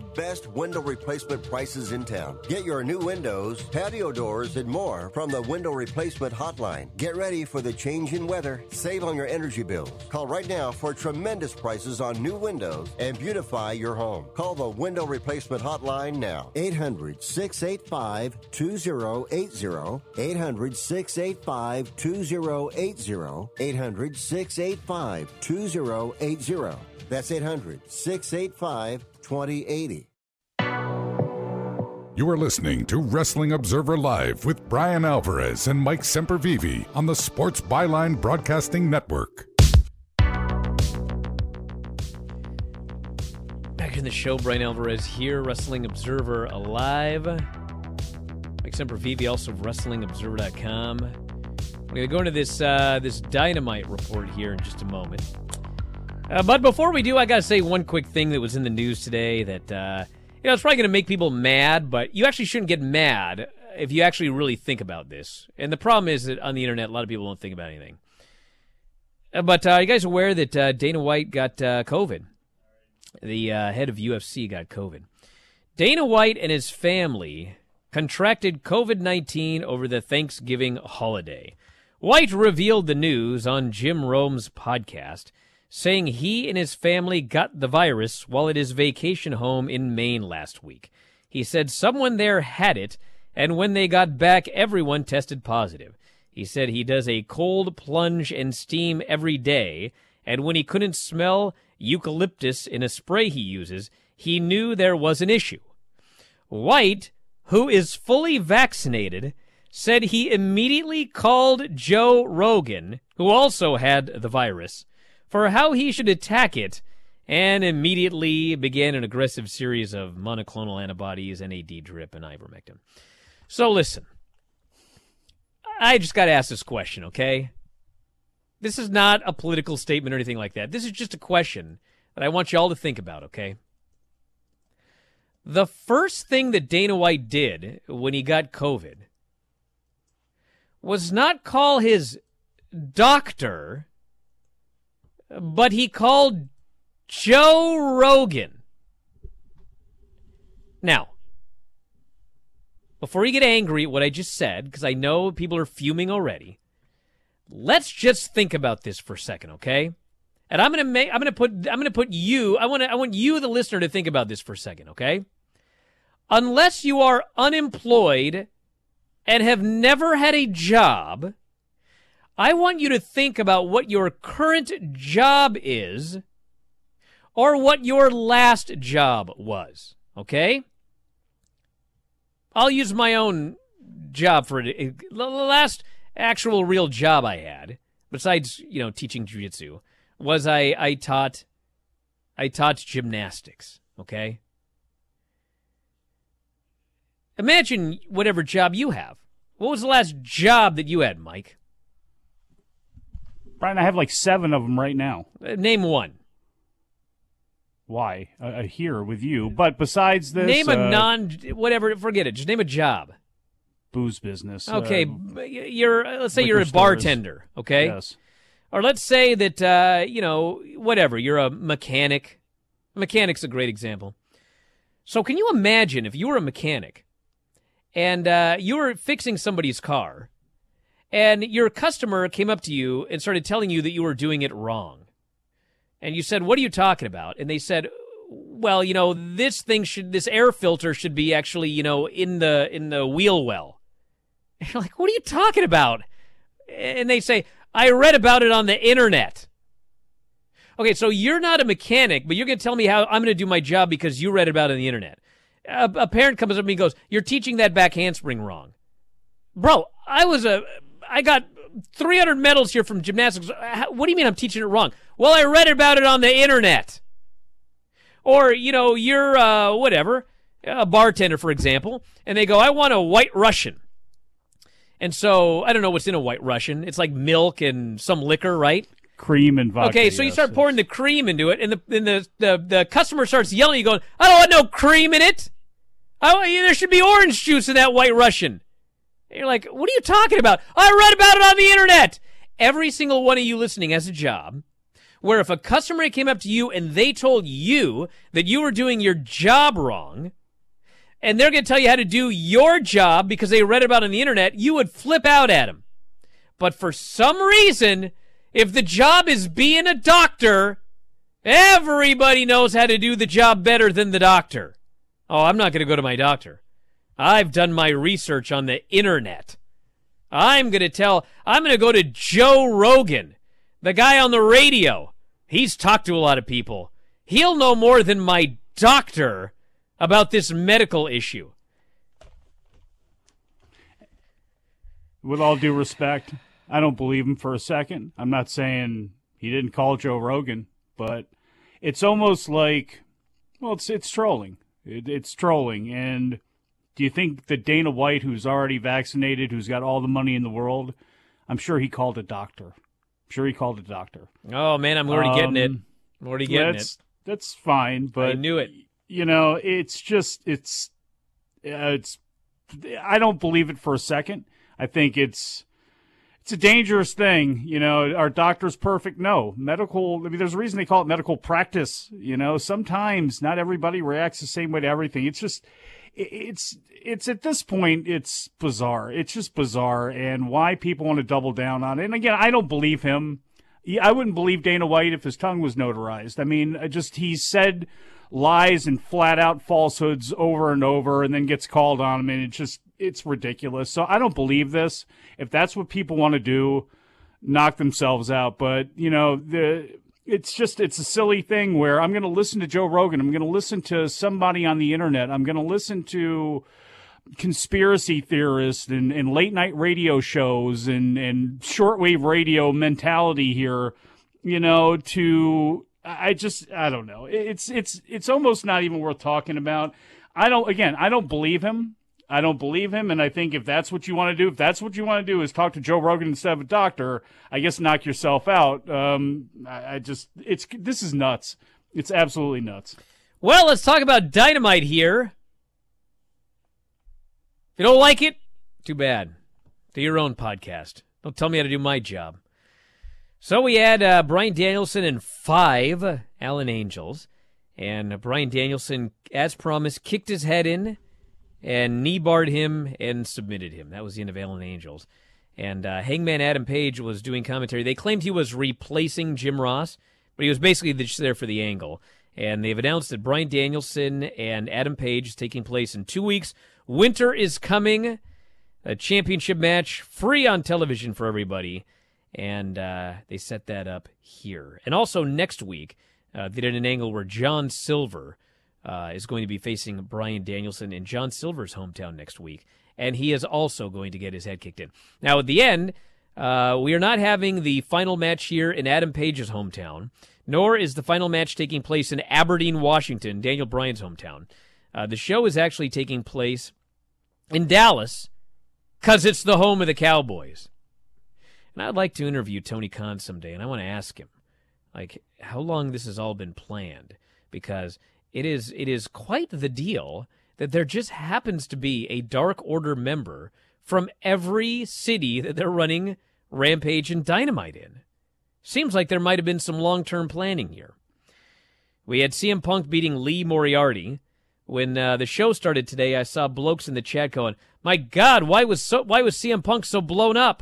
best window replacement prices in town. Get your new windows, patio doors, and more from the Window Replacement Hotline. Get ready for the change in weather. Save on your energy bills. Call right now for tremendous prices on new windows and beautify your home. Call the Window Replacement Hotline now. eight hundred, six eight five, two zero eight zero. eight hundred, six eight five, two zero eight zero. eight hundred, six eight five, two zero eight zero. That's eight hundred, six eight five, two zero eight zero. You are listening to Wrestling Observer Live with Brian Alvarez and Mike Sempervive on the Sports Byline Broadcasting Network. Back in the show, Brian Alvarez here, Wrestling Observer Live. Mike Sempervive, also of Wrestling Observer dot com. We're going to go into this, uh, this Dynamite report here in just a moment. Uh, but before we do, I got to say one quick thing that was in the news today that, uh, you know, it's probably going to make people mad, but you actually shouldn't get mad if you actually really think about this. And the problem is that on the internet, a lot of people don't think about anything. Uh, but uh, are you guys aware that uh, Dana White got uh, COVID? The uh, head of U F C got COVID. Dana White and his family contracted covid nineteen over the Thanksgiving holiday. White revealed the news on Jim Rome's podcast, saying he and his family got the virus while at his vacation home in Maine last week. He said someone there had it, and when they got back, everyone tested positive. He said he does a cold plunge and steam every day, and when he couldn't smell eucalyptus in a spray he uses, he knew there was an issue. White, who is fully vaccinated, said he immediately called Joe Rogan, who also had the virus, for how he should attack it, and immediately began an aggressive series of monoclonal antibodies, N A D drip, and ivermectin. So listen, I just got to ask this question, okay? This is not a political statement or anything like that. This is just a question that I want you all to think about, okay? The first thing that Dana White did when he got COVID was not call his doctor, but he called Joe Rogan. Now, before you get angry at what I just said, because I know people are fuming already, let's just think about this for a second, okay? And I'm gonna make, I'm gonna put, I'm gonna put you. I want to, I want you, the listener, to think about this for a second, okay? Unless you are unemployed and have never had a job, I want you to think about what your current job is or what your last job was, okay? I'll use my own job for it. The last actual real job I had, besides, you know, teaching jiu-jitsu, was I, I taught I taught gymnastics, okay? Imagine whatever job you have. What was the last job that you had, Mike? Brian, I have like seven of them right now. Uh, name one. Why? Uh, here with you. But besides this... Name a uh, non... Whatever, forget it. Just name a job. Booze business. Okay, uh, you're... Let's say you're a stores. bartender, okay? Yes. Or let's say that, uh, you know, whatever, you're a mechanic. A mechanic's a great example. So can you imagine if you were a mechanic and uh, you were fixing somebody's car and your customer came up to you and started telling you that you were doing it wrong. And you said, what are you talking about? And they said, well, you know, this thing should, this air filter should be actually, you know, in the, in the wheel well. And you're like, what are you talking about? And they say, I read about it on the internet. Okay, so you're not a mechanic, but you're going to tell me how I'm going to do my job because you read about it on the internet. A, a parent comes up to me and goes, you're teaching that back handspring wrong. Bro, I was a, I got three hundred medals here from gymnastics. What do you mean I'm teaching it wrong? Well, I read about it on the internet. Or, you know, you're, uh, whatever, a bartender, for example, and they go, I want a White Russian. And so, I don't know what's in a White Russian. It's like milk and some liquor, right? Cream and vodka. Okay, so yes, you start yes. pouring the cream into it, and the and the, the, the customer starts yelling, you going, I don't want no cream in it. I, there should be orange juice in that White Russian. And you're like, what are you talking about? I read about it on the internet. Every single one of you listening has a job where if a customer came up to you and they told you that you were doing your job wrong, and they're going to tell you how to do your job because they read about it on the internet, you would flip out at them. But for some reason, if the job is being a doctor, everybody knows how to do the job better than the doctor. Oh, I'm not going to go to my doctor. I've done my research on the internet. I'm going to tell, I'm going to go to Joe Rogan, the guy on the radio. He's talked to a lot of people. He'll know more than my doctor about this medical issue. With all due respect, I don't believe him for a second. I'm not saying he didn't call Joe Rogan, but it's almost like, well, it's it's trolling. It, it's trolling. And do you think that Dana White, who's already vaccinated, who's got all the money in the world, I'm sure he called a doctor. I'm sure he called a doctor. Oh, man, I'm already um, getting it. I'm already getting that's, it. That's fine, but I knew it. You know, it's just, it's, uh, it's, I don't believe it for a second. I think it's, it's a dangerous thing. You know, are doctors perfect? No. Medical, I mean, there's a reason they call it medical practice. You know, sometimes not everybody reacts the same way to everything. It's just, it's, it's at this point, it's bizarre. It's just bizarre. And why people want to double down on it. And again, I don't believe him. I wouldn't believe Dana White if his tongue was notarized. I mean, just, he said lies and flat out falsehoods over and over and then gets called on them, and it's just, it's ridiculous. So I don't believe this. If that's what people want to do, knock themselves out. But, you know, the it's just, it's a silly thing where I'm going to listen to Joe Rogan. I'm going to listen to somebody on the internet. I'm going to listen to conspiracy theorists and, and late night radio shows and, and shortwave radio mentality here, you know, to, I just, I don't know. It's, it's, it's almost not even worth talking about. I don't, again, I don't believe him. I don't believe him. And I think if that's what you want to do, if that's what you want to do is talk to Joe Rogan instead of a doctor, I guess knock yourself out. Um, I, I just, it's, this is nuts. It's absolutely nuts. Well, let's talk about Dynamite here. If you don't like it, too bad. Do your own podcast. Don't tell me how to do my job. So we had uh, Bryan Danielson and five Allen Angels. And Bryan Danielson, as promised, kicked his head in and knee-barred him and submitted him. That was the end of Allen Angels. And uh, Hangman Adam Page was doing commentary. They claimed he was replacing Jim Ross, but he was basically just there for the angle. And they've announced that Bryan Danielson and Adam Page is taking place in two weeks. Winter is coming. A championship match, free on television for everybody. And uh, they set that up here. And also next week, uh, they did an angle where John Silver uh, is going to be facing Bryan Danielson in John Silver's hometown next week. And he is also going to get his head kicked in. Now, at the end, uh, we are not having the final match here in Adam Page's hometown, nor is the final match taking place in Aberdeen, Washington, Daniel Bryan's hometown. Uh, the show is actually taking place in Dallas because it's the home of the Cowboys. And I'd like to interview Tony Khan someday, and I want to ask him, like, how long this has all been planned, because it is it is quite the deal that there just happens to be a Dark Order member from every city that they're running Rampage and Dynamite in. Seems like there might have been some long-term planning here. We had C M Punk beating Lee Moriarty. When uh, the show started today, I saw blokes in the chat going, "My God, why was so why was C M Punk so blown up?"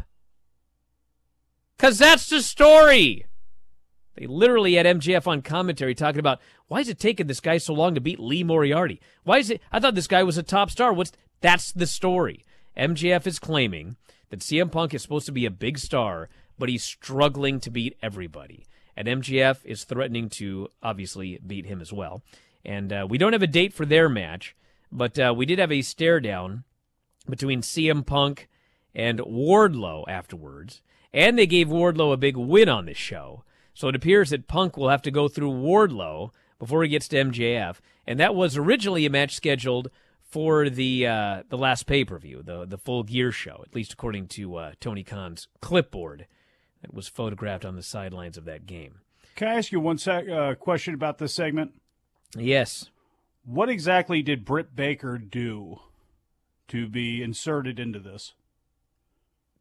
Because that's the story. They literally had M J F on commentary talking about, why is it taking this guy so long to beat Lee Moriarty? Why is it? I thought this guy was a top star. What's That's the story. M J F is claiming that C M Punk is supposed to be a big star, but he's struggling to beat everybody. And M J F is threatening to, obviously, beat him as well. And uh, we don't have a date for their match, but uh, we did have a stare down between C M Punk and Wardlow afterwards. And they gave Wardlow a big win on this show. So it appears that Punk will have to go through Wardlow before he gets to M J F. And that was originally a match scheduled for the uh, the last pay-per-view, the, the Full Gear show, at least according to uh, Tony Khan's clipboard that was photographed on the sidelines of that game. Can I ask you one sec- uh, question about this segment? Yes. What exactly did Britt Baker do to be inserted into this?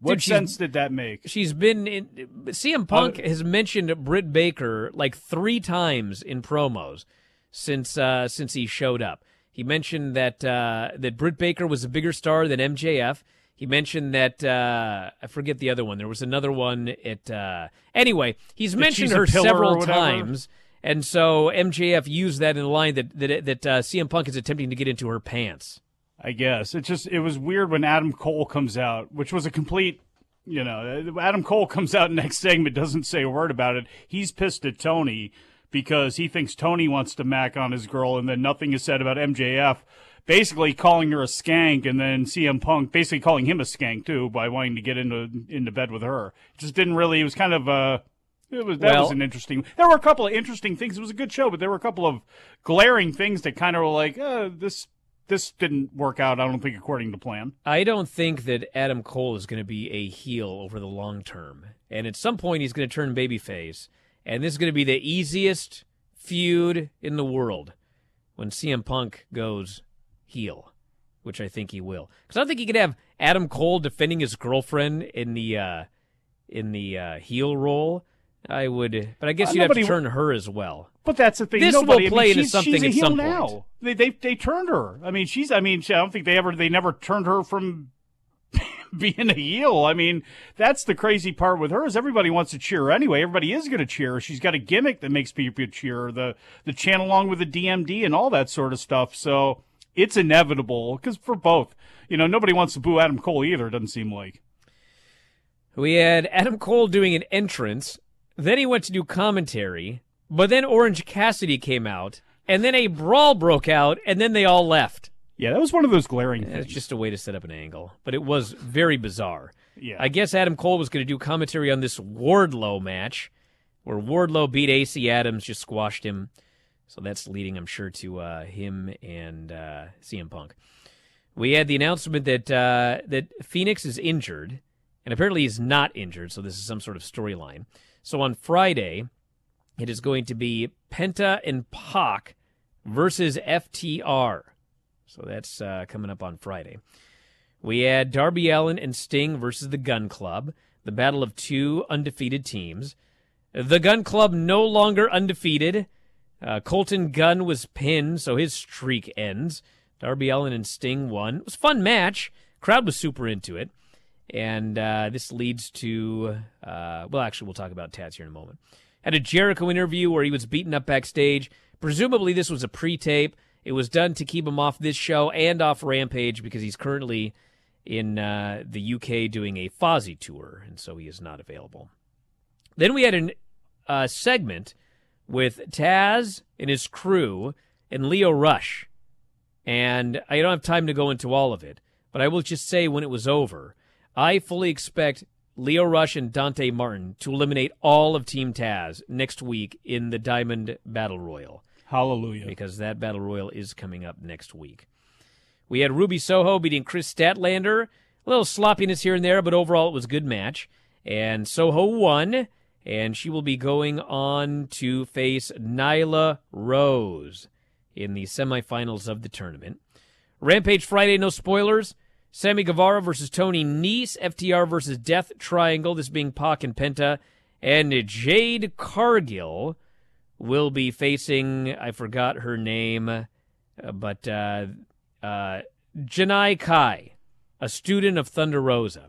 What Dude, sense did that make? She's been in. C M Punk uh, has mentioned Britt Baker like three times in promos since uh, since he showed up. He mentioned that uh, that Britt Baker was a bigger star than M J F. He mentioned that uh, I forget the other one. There was another one. At uh, anyway, he's mentioned her several times. And so M J F used that in the line that that, that uh, C M Punk is attempting to get into her pants. I guess. It just it was weird when Adam Cole comes out, which was a complete, you know, Adam Cole comes out next segment, doesn't say a word about it. He's pissed at Tony because he thinks Tony wants to mac on his girl, and then nothing is said about M J F basically calling her a skank, and then C M Punk basically calling him a skank, too, by wanting to get into into bed with her. It just didn't really, it was kind of... Uh, It was that well, was an interesting. There were a couple of interesting things. It was a good show, but there were a couple of glaring things that kind of were like, uh, this this didn't work out. I don't think according to plan. I don't think that Adam Cole is going to be a heel over the long term, and at some point he's going to turn babyface, and this is going to be the easiest feud in the world when C M Punk goes heel, which I think he will, because I don't think he could have Adam Cole defending his girlfriend in the uh, in the uh, heel role. I would, but I guess uh, you'd nobody, have to turn her as well. But that's the thing. This nobody, will play I mean, into she's, something she's a at heel some now. point. They, they they turned her. I mean, she's. I mean, I don't think they ever. They never turned her from being a heel. I mean, that's the crazy part with her is everybody wants to cheer her anyway. Everybody is going to cheer her. She's got a gimmick that makes people cheer her. The the chant along with the D M D and all that sort of stuff. So it's inevitable because for both, you know, nobody wants to boo Adam Cole either. It doesn't seem like. We had Adam Cole doing an entrance. Then he went to do commentary, but then Orange Cassidy came out, and then a brawl broke out, and then they all left. Yeah, that was one of those glaring things. It's just a way to set up an angle, but it was very bizarre. Yeah. I guess Adam Cole was going to do commentary on this Wardlow match, where Wardlow beat A C Adams, just squashed him. So that's leading, I'm sure, to uh, him and uh, C M Punk. We had the announcement that uh, that Phoenix is injured, and apparently he's not injured, so this is some sort of storyline. So on Friday, it is going to be Penta and Pac versus F T R. So that's uh, coming up on Friday. We had Darby Allin and Sting versus the Gun Club, the battle of two undefeated teams. The Gun Club no longer undefeated. Uh, Colton Gunn was pinned, so his streak ends. Darby Allin and Sting won. It was a fun match. Crowd was super into it. And uh, this leads to, uh, well, actually, we'll talk about Taz here in a moment. Had a Jericho interview where he was beaten up backstage. Presumably, this was a pre-tape. It was done to keep him off this show and off Rampage because he's currently in uh, the U K doing a Fozzy tour, and so he is not available. Then we had a uh, segment with Taz and his crew and Leo Rush. And I don't have time to go into all of it, but I will just say when it was over, I fully expect Leo Rush and Dante Martin to eliminate all of Team Taz next week in the Diamond Battle Royal. Hallelujah. Because that Battle Royal is coming up next week. We had Ruby Soho beating Chris Statlander. A little sloppiness here and there, but overall it was a good match. And Soho won, and she will be going on to face Nyla Rose in the semifinals of the tournament. Rampage Friday, no spoilers. Sammy Guevara versus Tony Nese, F T R versus Death Triangle, this being Pac and Penta, and Jade Cargill will be facing, I forgot her name, uh, but uh, uh, Janai Kai, a student of Thunder Rosa.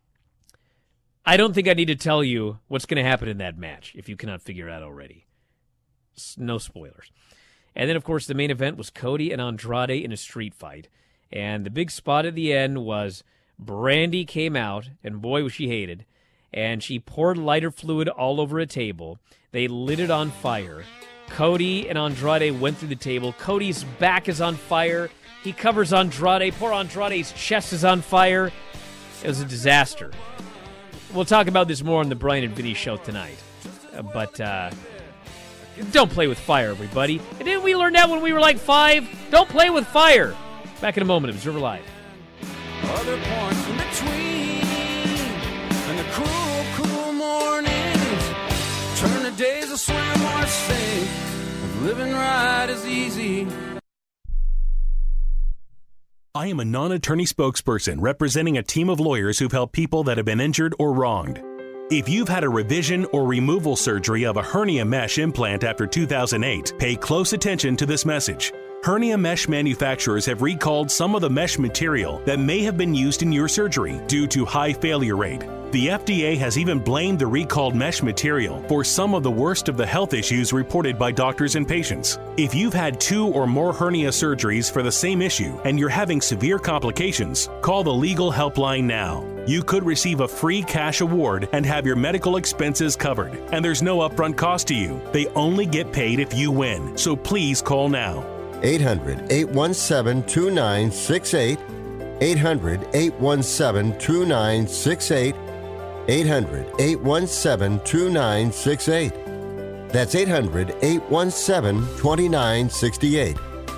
I don't think I need to tell you what's going to happen in that match, if you cannot figure it out already. No spoilers. And then, of course, the main event was Cody and Andrade in a street fight. And the big spot at the end was Brandy came out, and boy, was she hated, and she poured lighter fluid all over a table. They lit it on fire. Cody and Andrade went through the table. Cody's back is on fire. He covers Andrade. Poor Andrade's chest is on fire. It was a disaster. We'll talk about this more on the Brian and Vinny show tonight. Uh, but uh, don't play with fire, everybody. And didn't we learn that when we were like five? Don't play with fire. Back in a moment, Observer Live. Other points in between, and the cool, cool mornings turn to days of swim or sink. Living right is easy. I am a non-attorney spokesperson representing a team of lawyers who've helped people that have been injured or wronged. If you've had a revision or removal surgery of a hernia mesh implant after two thousand eight, pay close attention to this message. Hernia mesh manufacturers have recalled some of the mesh material that may have been used in your surgery due to high failure rate. The F D A has even blamed the recalled mesh material for some of the worst of the health issues reported by doctors and patients. If you've had two or more hernia surgeries for the same issue and you're having severe complications, call the legal helpline now. You could receive a free cash award and have your medical expenses covered. And there's no upfront cost to you. They only get paid if you win. So please call now. eight hundred, eight one seven, two nine six eight. eight hundred, eight one seven, two nine six eight. eight hundred, eight one seven, two nine six eight. That's eight hundred, eight one seven, two nine six eight.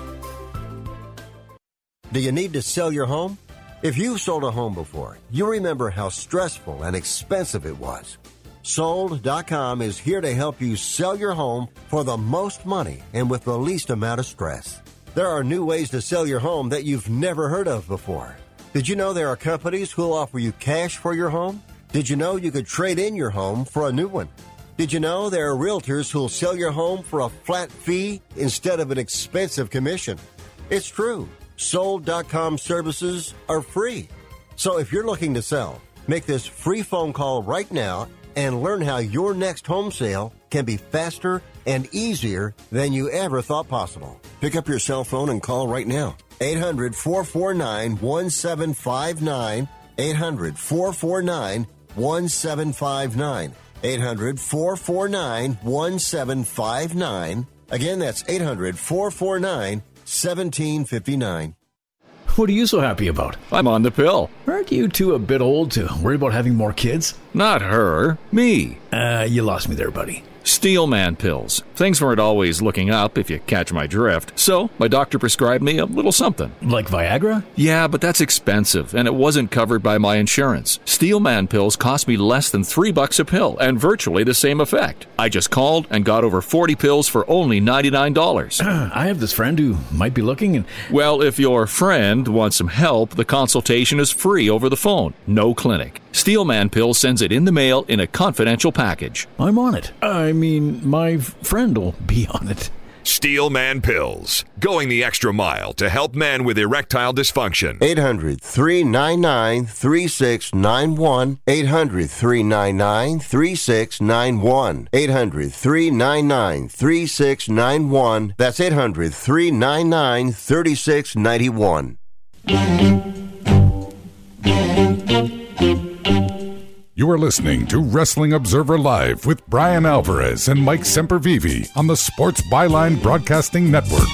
Do you need to sell your home? If you've sold a home before, you remember how stressful and expensive it was. Sold dot com is here to help you sell your home for the most money and with the least amount of stress. There are new ways to sell your home that you've never heard of before. Did you know there are companies who'll offer you cash for your home? Did you know you could trade in your home for a new one? Did you know there are realtors who'll sell your home for a flat fee instead of an expensive commission? It's true. Sold dot com services are free. So if you're looking to sell, make this free phone call right now and learn how your next home sale can be faster and easier than you ever thought possible. Pick up your cell phone and call right now. eight hundred, four four nine, one seven five nine. eight hundred, four four nine, one seven five nine. eight hundred, four four nine, one seven five nine. Again, that's eight hundred, four four nine, one seven five nine. What are you so happy about? I'm on the pill. Aren't you two a bit old to worry about having more kids? Not her, me. Uh, you lost me there, buddy. Steelman pills. Things weren't always looking up, if you catch my drift. So, my doctor prescribed me a little something. Like Viagra? Yeah, but that's expensive, and it wasn't covered by my insurance. Steelman pills cost me less than three bucks a pill, and virtually the same effect. I just called and got over forty pills for only ninety-nine dollars. I have this friend who might be looking and... Well, if your friend wants some help, the consultation is free over the phone. No clinic. Steelman Pills sends it in the mail in a confidential package. I'm on it. I mean, my friend will be on it. Steelman Pills, going the extra mile to help men with erectile dysfunction. eight hundred, three nine nine, three six nine one. eight hundred, three nine nine, three six nine one. eight hundred, three nine nine, three six nine one. That's eight hundred, three nine nine, three six nine one. You are listening to Wrestling Observer Live with Brian Alvarez and Mike Sempervive on the Sports Byline Broadcasting Network.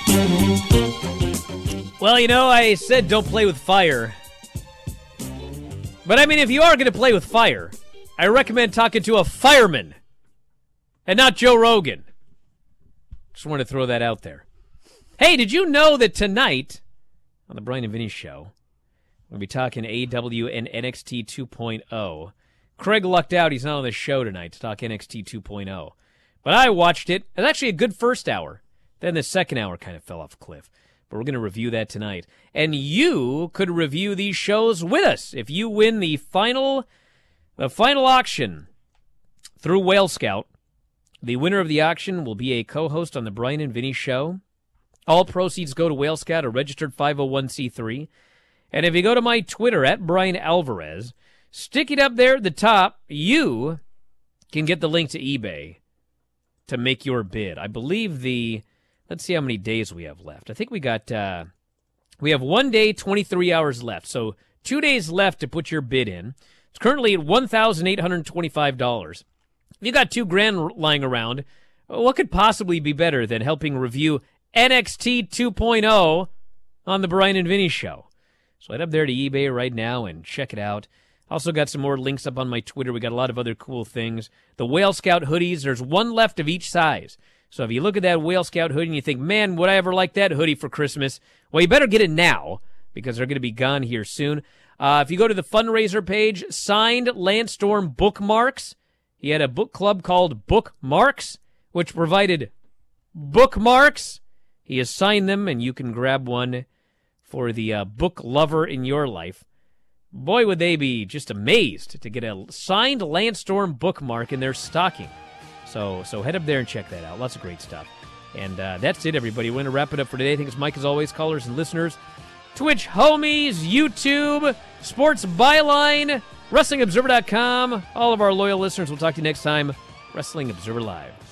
Well, you know, I said don't play with fire. But I mean, if you are going to play with fire, I recommend talking to a fireman and not Joe Rogan. Just want to throw that out there. Hey, did you know that tonight on the Brian and Vinny Show, we'll be talking A E W and N X T two point oh. Craig lucked out. He's not on the show tonight to talk N X T two point oh. But I watched it. It was actually a good first hour. Then the second hour kind of fell off a cliff. But we're going to review that tonight. And you could review these shows with us if you win the final, the final auction through Whale Scout. The winner of the auction will be a co-host on the Brian and Vinny Show. All proceeds go to Whale Scout, a registered five oh one c three. And if you go to my Twitter, at Brian Alvarez, stick it up there at the top, you can get the link to eBay to make your bid. I believe the, let's see how many days we have left. I think we got, uh, we have one day, twenty-three hours left. So two days left to put your bid in. It's currently at one thousand eight hundred twenty-five dollars. If you got two grand lying around, what could possibly be better than helping review N X T two point oh on the Brian and Vinny Show? So head up there to eBay right now and check it out. Also got some more links up on my Twitter. We got a lot of other cool things. The Whale Scout hoodies, there's one left of each size. So if you look at that Whale Scout hoodie and you think, man, would I ever like that hoodie for Christmas? Well, you better get it now because they're going to be gone here soon. Uh, if you go to the fundraiser page, signed Lance Storm bookmarks. He had a book club called Bookmarks, which provided bookmarks. He has signed them, and you can grab one for the uh, book lover in your life. Boy, would they be just amazed to get a signed Lance Storm bookmark in their stocking. So so head up there and check that out. Lots of great stuff. And uh, that's it, everybody. We're going to wrap it up for today. Thanks, Mike, as always, callers and listeners. Twitch homies, YouTube, Sports Byline, Wrestling Observer dot com. All of our loyal listeners, we'll talk to you next time. Wrestling Observer Live.